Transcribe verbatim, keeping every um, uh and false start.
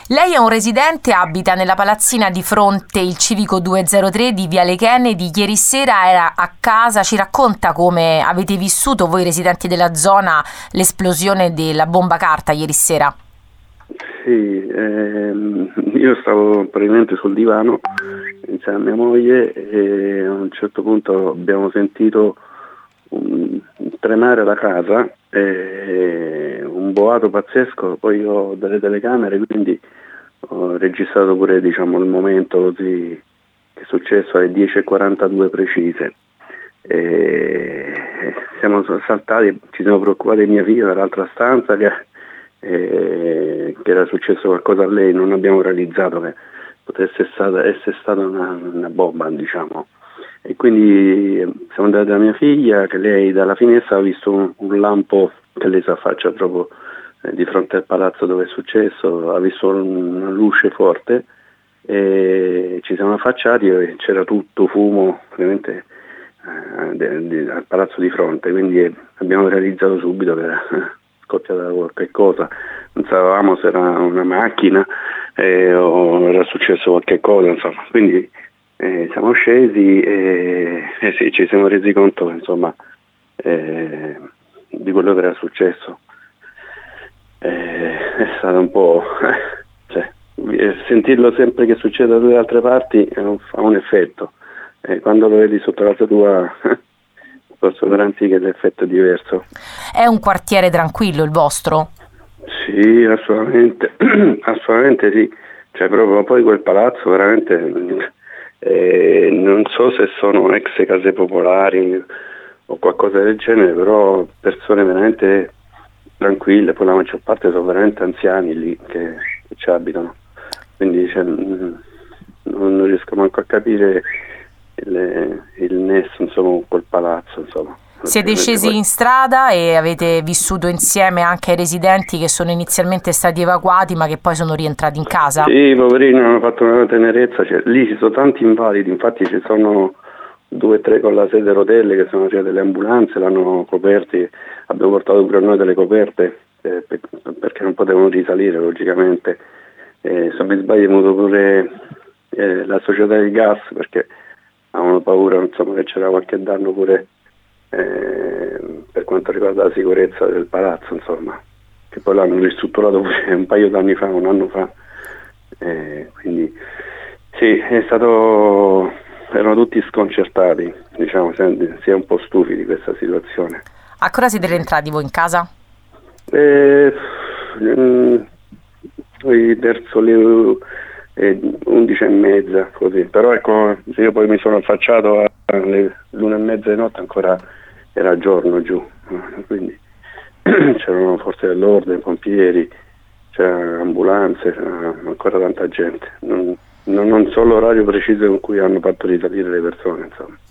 Lei è un residente, abita nella palazzina di fronte il civico duecentotre di Viale Kennedy. Ieri sera era a casa, ci racconta come avete vissuto voi residenti della zona l'esplosione della bomba carta ieri sera? Sì, ehm, io stavo praticamente sul divano insieme a mia moglie e a un certo punto abbiamo sentito un, tremare la casa, e un boato pazzesco. Poi io ho delle telecamere, quindi ho registrato pure, diciamo, il momento così che è successo alle dieci e quarantadue precise. E siamo saltati, ci siamo preoccupati di mia figlia dall'altra stanza che, eh, che era successo qualcosa a lei. Non abbiamo realizzato che potesse stata, essere stata una, una bomba, diciamo. E quindi siamo andati da mia figlia, che lei dalla finestra ha visto un, un lampo che lei si affaccia proprio eh, di fronte al palazzo dove è successo, ha visto una luce forte e ci siamo affacciati e c'era tutto fumo ovviamente eh, de, de, al palazzo di fronte, quindi abbiamo realizzato subito che era scoppiata qualche cosa, non sapevamo se era una macchina eh, o era successo qualche cosa, insomma, quindi Eh, siamo scesi e eh sì, ci siamo resi conto, insomma, eh, di quello che era successo. Eh, è stato un po', eh, cioè, sentirlo sempre che succede da due altre parti eh, fa un effetto. Eh, quando lo vedi sotto casa tua posso garantire che l'effetto è diverso. È un quartiere tranquillo il vostro? Sì, assolutamente, assolutamente sì. Cioè proprio poi quel palazzo veramente. Eh, non so se sono ex case popolari o qualcosa del genere, però persone veramente tranquille, poi la maggior parte sono veramente anziani lì che, che ci abitano, quindi cioè, non, non riesco manco a capire il, il nesso, insomma, con quel palazzo, insomma. Siete scesi in strada e avete vissuto insieme anche ai residenti che sono inizialmente stati evacuati ma che poi sono rientrati in casa? Sì, poverini, hanno fatto una tenerezza, cioè, lì ci sono tanti invalidi, infatti ci sono due o tre con la sedia a rotelle che sono arrivate delle ambulanze, l'hanno coperti, abbiamo portato pure noi delle coperte eh, per, perché non potevano risalire logicamente. Eh, se mi sbaglio è venuto pure eh, la società di gas perché avevano paura, insomma, che c'era qualche danno pure Eh, per quanto riguarda la sicurezza del palazzo, insomma, che poi l'hanno ristrutturato un paio d'anni fa, un anno fa, eh, quindi sì, è stato, erano tutti sconcertati, diciamo, si è un po' stufi di questa situazione. A che ora siete rientrati voi in casa? Eh, poi verso le eh, undici e mezza, così, però ecco, io poi mi sono affacciato alle l'una e mezza di notte, ancora era giorno giù, quindi c'erano forze dell'ordine, pompieri, c'erano ambulanze, c'era ancora tanta gente. Non, non so l'orario preciso con cui hanno fatto risalire le persone, insomma.